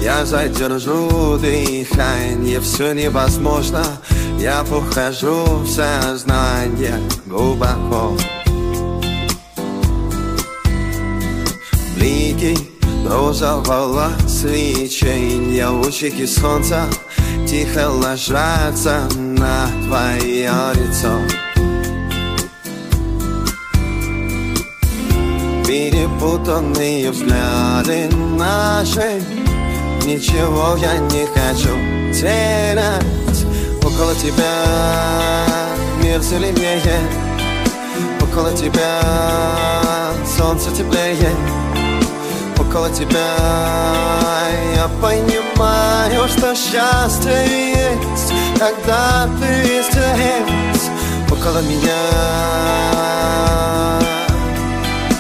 Я задержу дыхание, все невозможно. Я ухожу в сознание глубоко. Блики розового свечения, лучики солнца тихо ложатся на твое лицо. Перепутанные взгляды наши, ничего я не хочу терять. Около тебя мир зеленее, около тебя солнце теплее. Около тебя я понимаю, что счастье есть, когда ты здесь. Около меня